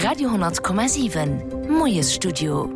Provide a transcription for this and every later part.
Radio 10,7 Moes Studio.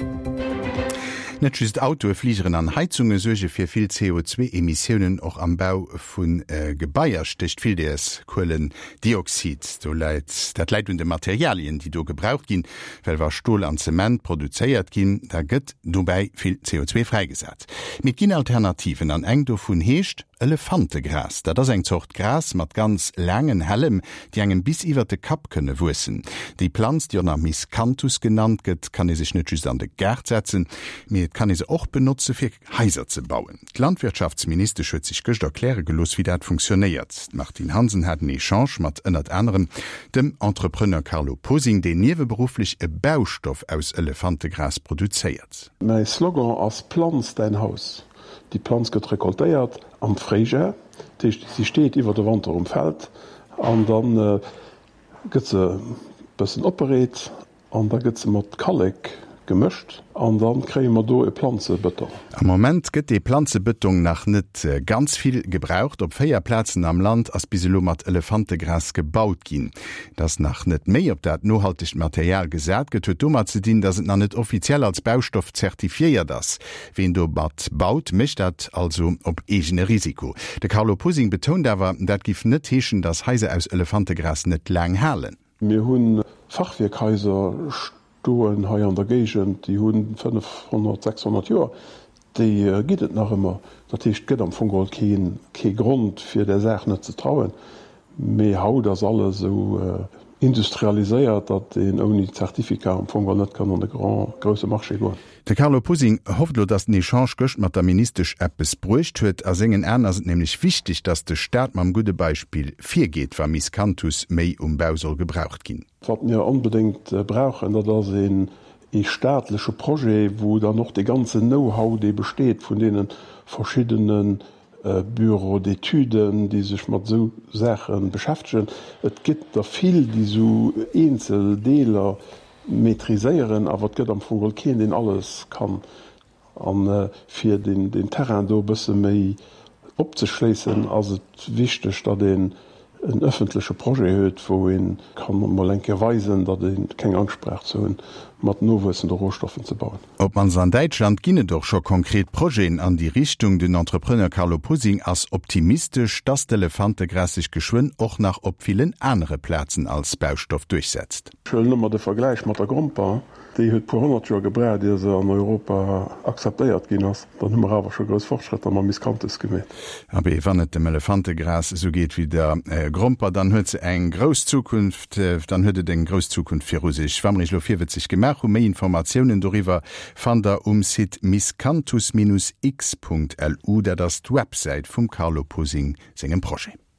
Net just Autofliegeren an Heizunge suche fir viel CO2-Emissionen och am Bau vun Gebaier sticht viel DS Kohlendioxid. Dat leit de Materialien, die do gebraucht gin, well war Stohl an Zement produzéiert gin, da gëtt dobei viel CO2 freigesat. Mit gin Alternativen an eng do vun heescht Elefantegras, da das eng zocht Gras mat ganz langen Hellem, die engem bis iwwer de Kap könne wussen. Die Pflanz, die nach Miscanthus genannt gëtt, kann e sich net just an de Gerd setzen, mir kann e se och benutze fir Häuser zu bauen. Die Landwirtschaftsminister schützt sich gëcht erkläre gelos, wie dat funktioniert. Martin Hansen hat een Echange mat ënnert anderen dem Entrepreneur Carlo Posing, den nieweberuflich e Baustoff aus Elefantegras produziert. Mein Slogan als Pflanz dein Haus. Die Pflanz gëtt rekoltéiert am Freiger, sie steht iwwer de Wand um Feld, an dann gëtt se bëssen operet, an da gëtt se mat Kalk gemischt, an dann kree man do e Pflanzebëtter. Am Moment gëtt de Pflanzebëttung nach net ganz viel gebraucht, op 4 Plätzen am Land as biselo mat Elefantegras gebaut gin. Das nach net méi op dat nohaltig Material gesät gët huet dummer ze dien, dat et na net offiziell als Baustoff zertifiiert das. Wen do bat baut, mischt dat also op egene Risiko. De Carlo Posing betont awer, dat gif net heechen, dass Häuser aus Elefantegras net lang halen. Mir hunn Fachwerkhäuser Stoen ha an der Gegent, die hunn 500, 600 Joer, déi gidet nach immer, dat hicht gëtt am Vogel ke Grund fir der Säch net ze trauen. méi haut das alles so industrialiséiert, dat en oni Zertifikat am Vogel net kann an de grosse Marché goen. De Carlo Posing hofft lo, dass den Echange gëcht mat der ministerisch Appes bruecht huet, a segen Änner sind nämlich wichtig, dass de Staat mam gute Beispiel 4 geht, war Miscanthus méi Bau soll gebraucht gin. Wat mir unbedingt brauchen, dat da se e staatliche Projekt, wo da noch de ganze Know-how de besteht von denen verschiedenen Büro d'Etuden, die sich mat so Sachen beschäftigen. Et gibt da viel, die so Einzeldeler maîtriseieren, aber es gibt am Vogel keinen, den alles kann. Und für den Terrain do bisschen mehr abzuschließen, also wichtig, dass ein öffentliches Projekt hat, wo kann man weisen, dass keine Angst braucht, so mit notwendigen Rohstoffen zu bauen. Ob man an Deutschland ginne doch schon konkret Projekte an die Richtung, den Entrepreneur Carlo Posing als optimistisch, dass der Elefantegras sich geschwind auch nach op vielen andere Plätzen als Baustoff durchsetzt. Schön nochmal der Vergleich mit der Grumpa, die hat vor 100 Jahren gebraucht, die sie in Europa akzeptiert gehen hast. Dann haben wir aber schon große Fortschritte an Miscanthus gemacht. Aber wenn es dem Elefantegras so geht wie der Grumpa, dann hat sie eine große Zukunft, dann hat eine große Zukunft für sich. Wenn man nicht viel wird sich gemacht, mehr Informationen darüber fand er Site miscanthus-x.lu, der das die Website vom Carlo Posing singen Projekt.